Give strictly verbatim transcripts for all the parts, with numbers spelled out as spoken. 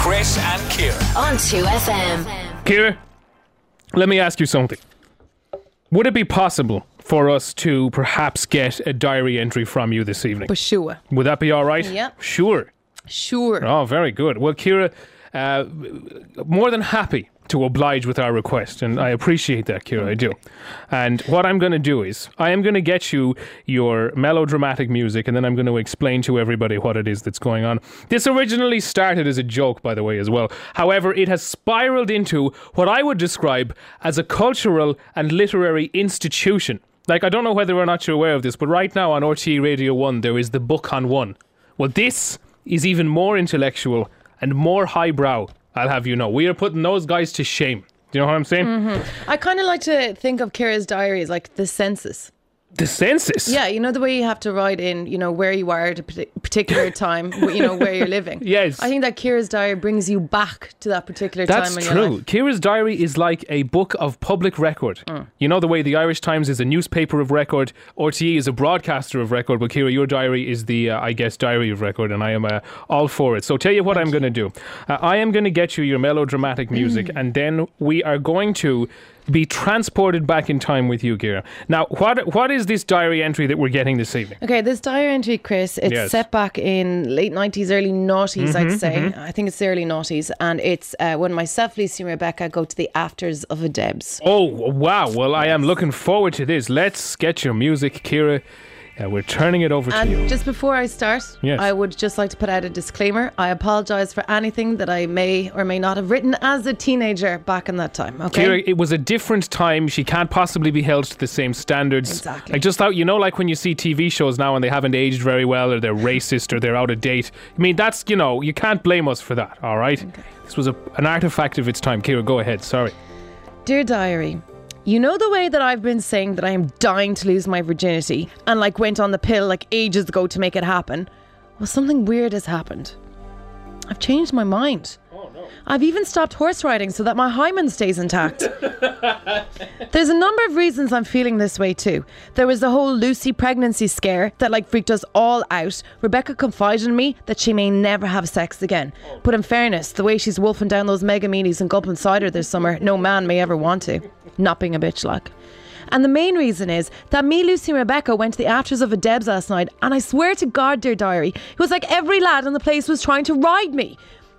Chris and Ciara on two F M. Ciara, let me ask you something. Would it be possible for us to perhaps get a diary entry from you this evening? For sure. Would that be all right? Yeah. Sure. Sure. Oh, very good. Well, Ciara, uh, more than happy to oblige with our request, and I appreciate that, Ciara, I do. And what I'm going to do is I am going to get you your melodramatic music, and then I'm going to explain to everybody what it is that's going on. This originally started as a joke, by the way, as well. However, it has spiraled into what I would describe as a cultural and literary institution. Like, I don't know whether or not you're aware of this, but right now on R T E Radio one, there is the Book on One. Well, this is even more intellectual and more highbrow, I'll have you know. We are putting those guys to shame. Do you know what I'm saying? Mm-hmm. I kind of like to think of Ciara's diary as like the census. The census? Yeah, you know the way you have to write in, you know, where you are at a particular time, you know, where you're living. Yes. I think that Ciara's diary brings you back to that particular That's time in true. your life. Ciara's diary is like a book of public record. Mm. You know the way the Irish Times is a newspaper of record, R T E is a broadcaster of record, but Ciara, your diary is the, uh, I guess, diary of record, and I am uh, all for it. So tell you what Thank I'm going to do. Uh, I am going to get you your melodramatic music, mm. and then we are going to be transported back in time with you, Ciara. Now, what what is this diary entry that we're getting this evening? Okay, this diary entry, Chris, it's yes. set back in late nineties, early noughties, mm-hmm, I'd say. Mm-hmm. I think it's the early noughties. And it's uh, when myself, Lucy and Rebecca go to the afters of a Debs. Oh, wow. Well, I am looking forward to this. Let's get your music, Ciara. Uh, we're turning it over and to you. Just before I start, yes. I would just like to put out a disclaimer. I apologise for anything that I may or may not have written as a teenager back in that time. Okay, Ciara, it was a different time. She can't possibly be held to the same standards. Exactly. I just thought, you know, like when you see T V shows now and they haven't aged very well, or they're racist, or they're out of date. I mean, that's, you know, you can't blame us for that, all right? Okay. This was a, an artefact of its time. Ciara, go ahead. Sorry. Dear diary, you know the way that I've been saying that I am dying to lose my virginity and like went on the pill like ages ago to make it happen? Well, something weird has happened. I've changed my mind. Oh, no. I've even stopped horse riding so that my hymen stays intact. There's a number of reasons I'm feeling this way too. There was the whole Lucy pregnancy scare that like freaked us all out. Rebecca confided in me that she may never have sex again. Oh. But in fairness, the way she's wolfing down those mega meanies and gulping cider this summer, no man may ever want to. Not being a bitch like. And the main reason is that me, Lucy and Rebecca went to the afters of a Debs last night, and I swear to God, dear diary, it was like every lad in the place was trying to ride me.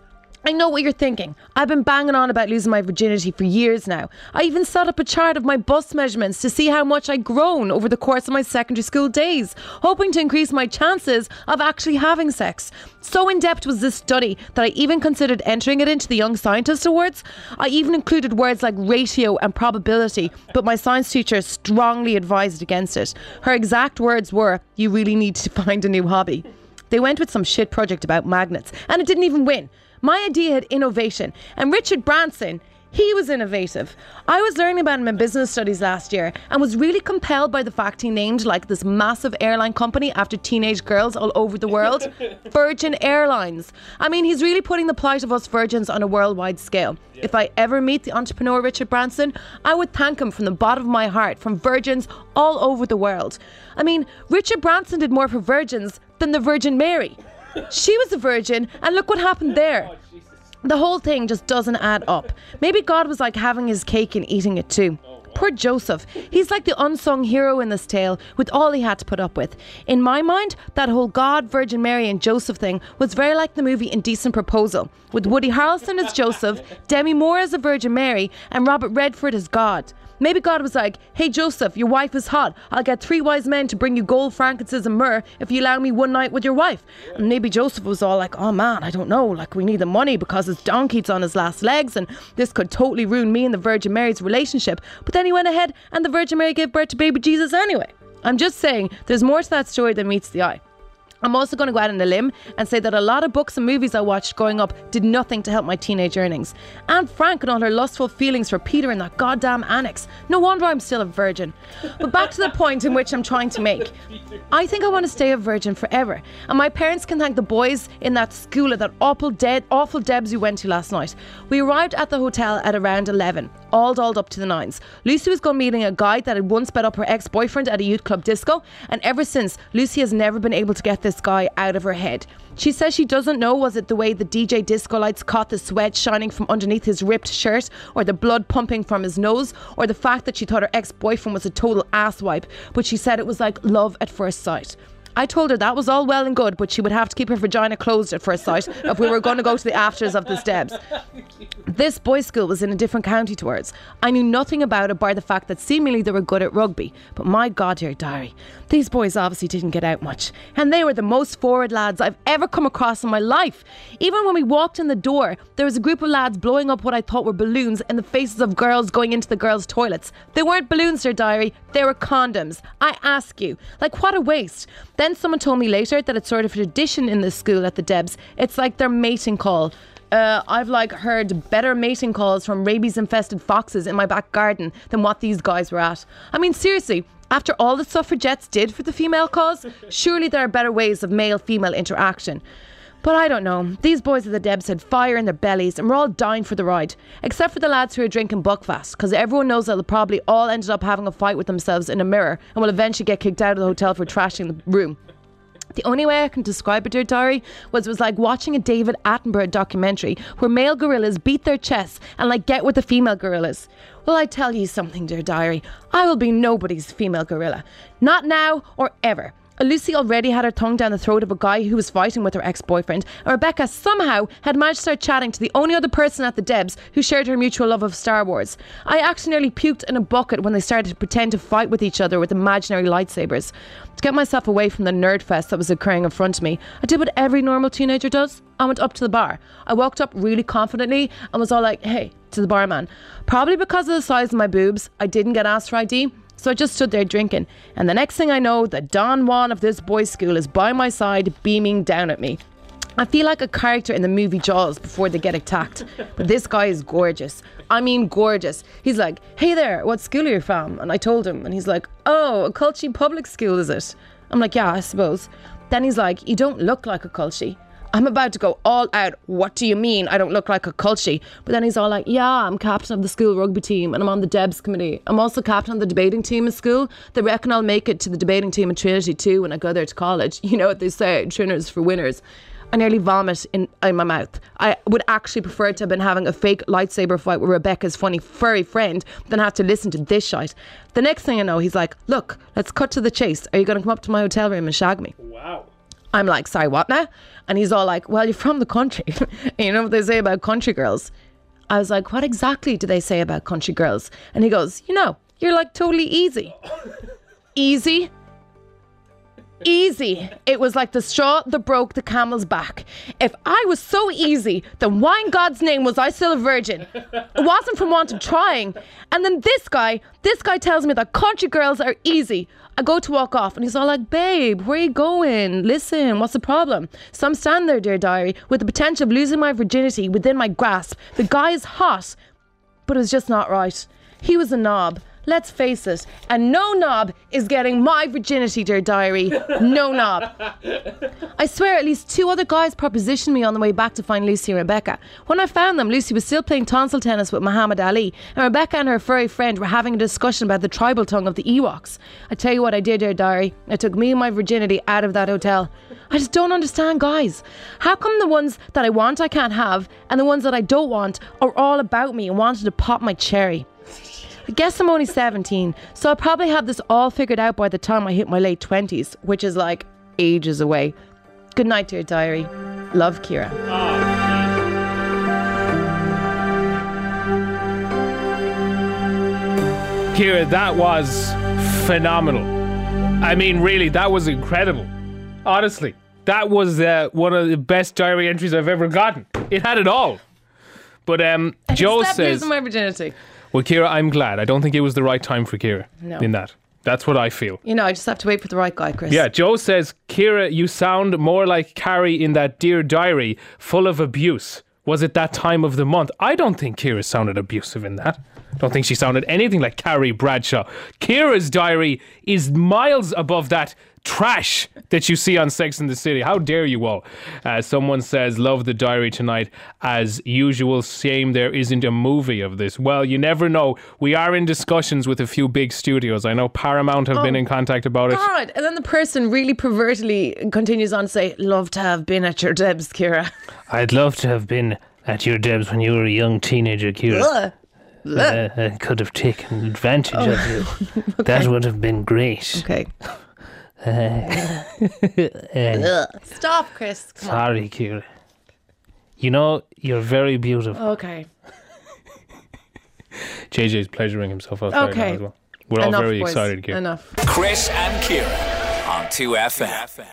I know what you're thinking. I've been banging on about losing my virginity for years now. I even set up a chart of my bust measurements to see how much I'd grown over the course of my secondary school days, hoping to increase my chances of actually having sex. So in-depth was this study that I even considered entering it into the Young Scientist Awards. I even included words like ratio and probability, but my science teacher strongly advised against it. Her exact words were, "You really need to find a new hobby." They went with some shit project about magnets, and it didn't even win. My idea had innovation, and Richard Branson, he was innovative. I was learning about him in business studies last year and was really compelled by the fact he named like this massive airline company after teenage girls all over the world. Virgin Airlines. I mean, he's really putting the plight of us virgins on a worldwide scale. Yeah. If I ever meet the entrepreneur Richard Branson, I would thank him from the bottom of my heart, from virgins all over the world. I mean, Richard Branson did more for virgins than the Virgin Mary. She was a virgin, and look what happened there. The whole thing just doesn't add up. Maybe God was like having his cake and eating it too. Poor Joseph. He's like the unsung hero in this tale with all he had to put up with. In my mind, that whole God, Virgin Mary and Joseph thing was very like the movie Indecent Proposal, with Woody Harrelson as Joseph, Demi Moore as the Virgin Mary, and Robert Redford as God. Maybe God was like, "Hey Joseph, your wife is hot. I'll get three wise men to bring you gold, frankincense and myrrh if you allow me one night with your wife." And maybe Joseph was all like, "Oh man, I don't know, like we need the money because his donkey's on his last legs and this could totally ruin me and the Virgin Mary's relationship." But then he went ahead and the Virgin Mary gave birth to baby Jesus anyway. I'm just saying, there's more to that story than meets the eye. I'm also going to go out on a limb and say that a lot of books and movies I watched growing up did nothing to help my teenage earnings. Anne Frank and all her lustful feelings for Peter in that goddamn annex. No wonder I'm still a virgin. But back to the point in which I'm trying to make. I think I want to stay a virgin forever. And my parents can thank the boys in that school at that awful, dead, awful Debs we went to last night. We arrived at the hotel at around eleven, all dolled up to the nines. Lucy was going meeting a guy that had once bet up her ex-boyfriend at a youth club disco. And ever since, Lucy has never been able to get this this guy out of her head. She says she doesn't know, was it the way the D J disco lights caught the sweat shining from underneath his ripped shirt, or the blood pumping from his nose, or the fact that she thought her ex-boyfriend was a total asswipe, but she said it was like love at first sight. I told her that was all well and good, but she would have to keep her vagina closed at first sight if we were going to go to the afters of the steps. This boys' school was in a different county to ours. I knew nothing about it bar the fact that seemingly they were good at rugby. But my God, dear diary, these boys obviously didn't get out much. And they were the most forward lads I've ever come across in my life. Even when we walked in the door, there was a group of lads blowing up what I thought were balloons in the faces of girls going into the girls' toilets. They weren't balloons, dear diary. They were condoms. I ask you, like, what a waste. Then someone told me later that it's sort of a tradition in this school at the Debs. It's like their mating call. Uh, I've like heard better mating calls from rabies infested foxes in my back garden than what these guys were at. I mean, seriously, after all the suffragettes did for the female cause, surely there are better ways of male-female interaction. But I don't know. These boys at the Debs had fire in their bellies and were all dying for the ride. Except for the lads who were drinking Buckfast, because everyone knows that they'll probably all ended up having a fight with themselves in a mirror and will eventually get kicked out of the hotel for trashing the room. The only way I can describe it, dear diary, was it was like watching a David Attenborough documentary where male gorillas beat their chests and like get with the female gorillas. Well, I tell you something, dear diary, I will be nobody's female gorilla. Not now or ever. Lucy already had her tongue down the throat of a guy who was fighting with her ex-boyfriend, and Rebecca somehow had managed to start chatting to the only other person at the Debs who shared her mutual love of Star Wars. I actually nearly puked in a bucket when they started to pretend to fight with each other with imaginary lightsabers. To get myself away from the nerd fest that was occurring in front of me, I did what every normal teenager does. I went up to the bar. I walked up really confidently and was all like, hey, to the barman. Probably because of the size of my boobs, I didn't get asked for I D. So I just stood there drinking, and the next thing I know, the Don Juan of this boys' school is by my side, beaming down at me. I feel like a character in the movie Jaws before they get attacked. But this guy is gorgeous. I mean gorgeous. He's like, hey there, what school are you from? And I told him, and he's like, oh, a Culchie public school, is it? I'm like, yeah, I suppose. Then he's like, you don't look like a Culchie. I'm about to go all out. What do you mean I don't look like a Culchie? But then he's all like, yeah, I'm captain of the school rugby team and I'm on the Debs committee. I'm also captain of the debating team in school. They reckon I'll make it to the debating team in Trinity too when I go there to college. You know what they say, Trinners for winners. I nearly vomit in, in my mouth. I would actually prefer to have been having a fake lightsaber fight with Rebecca's funny furry friend than have to listen to this shite. The next thing I know, he's like, look, let's cut to the chase. Are you going to come up to my hotel room and shag me? Wow. I'm like, sorry, what now? And he's all like, well, you're from the country. You know what they say about country girls? I was like, what exactly do they say about country girls? And he goes, you know, you're like totally easy. Easy? Easy. It was like the straw that broke the camel's back. If I was so easy, then why in God's name was I still a virgin? It wasn't from want of trying. And then this guy, this guy tells me that country girls are easy. I go to walk off and he's all like, babe, where are you going? Listen, what's the problem? So I'm standing there, dear diary, with the potential of losing my virginity within my grasp. The guy is hot, but it was just not right. He was a knob. Let's face it, and no knob is getting my virginity, dear diary. No knob. I swear at least two other guys propositioned me on the way back to find Lucy and Rebecca. When I found them, Lucy was still playing tonsil tennis with Muhammad Ali, and Rebecca and her furry friend were having a discussion about the tribal tongue of the Ewoks. I tell you what I did, dear diary. I took me and my virginity out of that hotel. I just don't understand guys. How come the ones that I want I can't have, and the ones that I don't want are all about me and wanted to pop my cherry? I guess I'm only seventeen, so I'll probably have this all figured out by the time I hit my late twenties, which is like ages away. Good night, dear diary. Love, Ciara. Oh, Ciara, that was phenomenal. I mean, really, that was incredible. Honestly, that was uh, one of the best diary entries I've ever gotten. It had it all. But um, Joe says, losing my virginity. Well, Ciara, I'm glad. I don't think it was the right time for Ciara no. in that. That's what I feel. You know, I just have to wait for the right guy, Chris. Yeah, Joe says, Ciara, you sound more like Carrie in that Dear Diary, full of abuse. Was it that time of the month? I don't think Ciara sounded abusive in that. I don't think she sounded anything like Carrie Bradshaw. Ciara's diary is miles above that trash that you see on Sex and the City. How dare you all? Uh, someone says, love the diary tonight as usual. Shame there isn't a movie of this. Well, you never know. We are in discussions with a few big studios. I know Paramount have Oh, been in contact about it. God. And then the person really pervertedly continues on to say, love to have been at your Debs, Ciara. I'd love to have been at your Debs when you were a young teenager, Ciara. Ugh. Uh, I could have taken advantage of you. That would have been great. Okay. Uh, Stop, Chris. Come on. sorry, Ciara. You know, you're very beautiful. Okay. J J's pleasuring himself out there Okay. now as well. We're all Enough, very boys. excited, Ciara. Enough. Chris and Ciara on two F M.